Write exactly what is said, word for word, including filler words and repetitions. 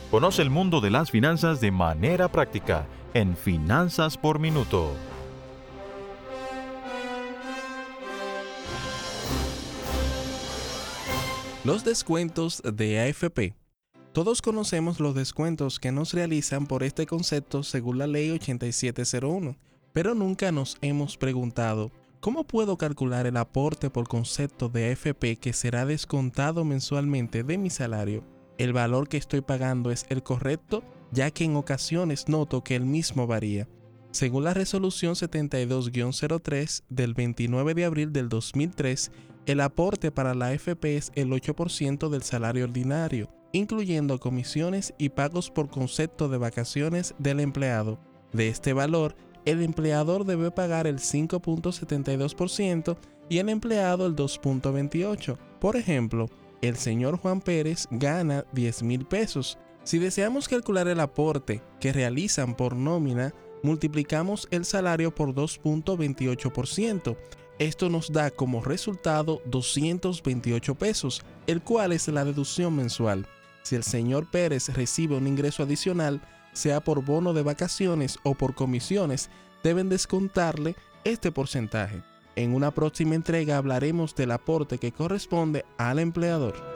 Conoce el mundo de las finanzas de manera práctica en Finanzas por Minuto. Los descuentos de A F P. Todos conocemos los descuentos que nos realizan por este concepto según la Ley ochenta y siete cero uno, pero nunca nos hemos preguntado ¿cómo puedo calcular el aporte por concepto de A F P que será descontado mensualmente de mi salario? ¿El valor que estoy pagando es el correcto? Ya que en ocasiones noto que el mismo varía. Según la resolución setenta y dos guión cero tres del veintinueve de abril del dos mil tres, el aporte para la A F P es el ocho por ciento del salario ordinario, incluyendo comisiones y pagos por concepto de vacaciones del empleado. De este valor, el empleador debe pagar el cinco punto setenta y dos por ciento y el empleado el dos punto veintiocho por ciento. Por ejemplo, el señor Juan Pérez gana diez mil pesos. Si deseamos calcular el aporte que realizan por nómina, multiplicamos el salario por dos punto veintiocho por ciento. Esto nos da como resultado doscientos veintiocho pesos, el cual es la deducción mensual. Si el señor Pérez recibe un ingreso adicional, sea por bono de vacaciones o por comisiones, deben descontarle este porcentaje. En una próxima entrega hablaremos del aporte que corresponde al empleador.